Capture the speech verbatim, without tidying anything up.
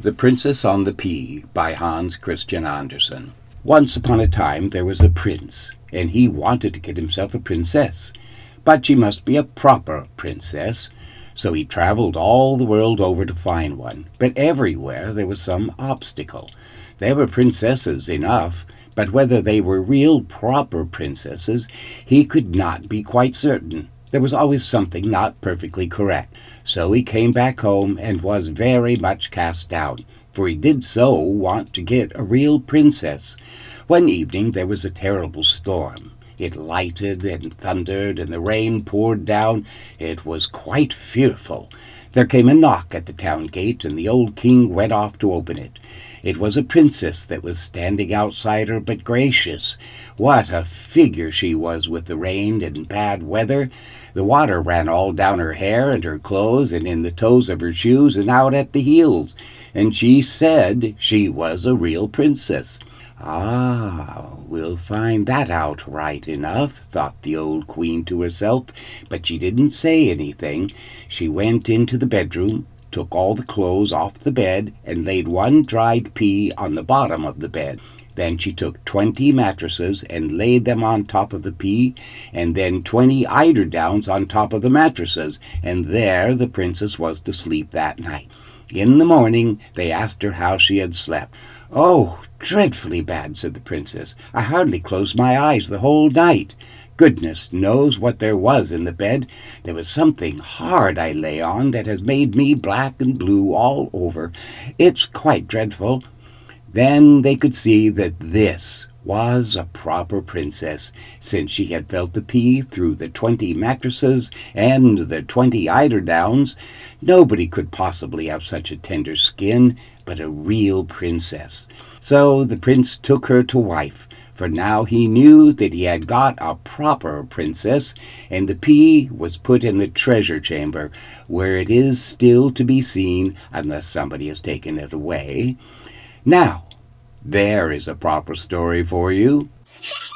The Princess on the Pea by Hans Christian Andersen. Once upon a time there was a prince, and he wanted to get himself a princess. But she must be a proper princess, so he traveled all the world over to find one. But everywhere there was some obstacle. There were princesses enough, but whether they were real proper princesses, he could not be quite certain. There was always something not perfectly correct. So he came back home and was very much cast down, for he did so want to get a real princess. One evening there was a terrible storm. It lighted and thundered, and the rain poured down. It was quite fearful. There came a knock at the town gate, and the old king went off to open it. It was a princess that was standing outside her, but gracious, what a figure she was with the rain and bad weather. The water ran all down her hair and her clothes and in the toes of her shoes and out at the heels, and she said she was a real princess. Ah, we'll find that out right enough, thought the old queen to herself, but she didn't say anything. She went into the bedroom, took all the clothes off the bed, and laid one dried pea on the bottom of the bed. Then she took twenty mattresses and laid them on top of the pea, and then twenty eiderdowns on top of the mattresses, and there the princess was to sleep that night. In the morning they asked her how she had slept. "Oh, dreadfully bad," said the princess. "I hardly closed my eyes the whole night. Goodness knows what there was in the bed. There was something hard I lay on that has made me black and blue all over. It's quite dreadful." Then they could see that this was a proper princess, since she had felt the pea through the twenty mattresses and the twenty eiderdowns. Nobody could possibly have such a tender skin, but a real princess. So the prince took her to wife, for now he knew that he had got a proper princess, and the pea was put in the treasure chamber, where it is still to be seen unless somebody has taken it away. Now, there is a proper story for you.